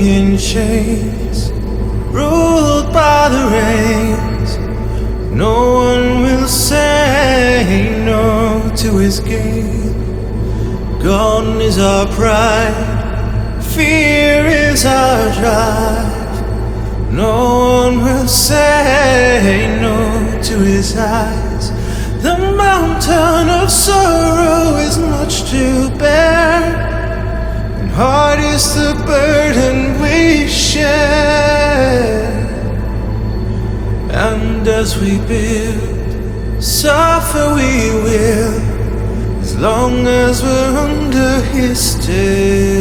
in chains, ruled by the reins. No one will say no to his gain. Gone is our pride, fear is our drive. No one will say no to his eyes. The mountain of sorrow is much to bear, and hard is the burden we share. And as we build, suffer we will, as long as we're under his stare.